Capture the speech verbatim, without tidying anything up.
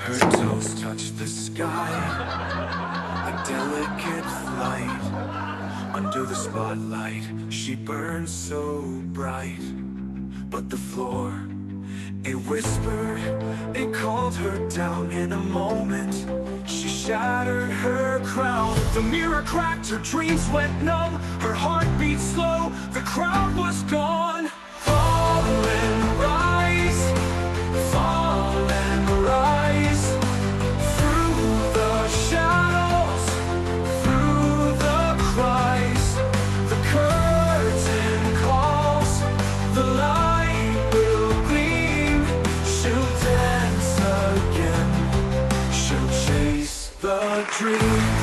Her toes touch the sky, a delicate flight. Under the spotlight, she burns so bright. But the floor, it whispered, it called her down. In a moment, she shattered her crown. The mirror cracked, her dreams went numb. Her heart beat slow, the crowd was gone. Fall and rise, fall and rise. Through the shadows, through the cries. The curtain calls, the light will gleam. She'll dance again, she'll chase the dream.